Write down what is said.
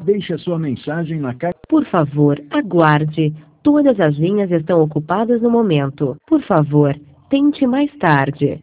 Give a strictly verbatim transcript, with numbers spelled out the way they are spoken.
Deixe a sua mensagem na caixa. Por favor, aguarde. Todas as linhas estão ocupadas no momento. Por favor, tente mais tarde.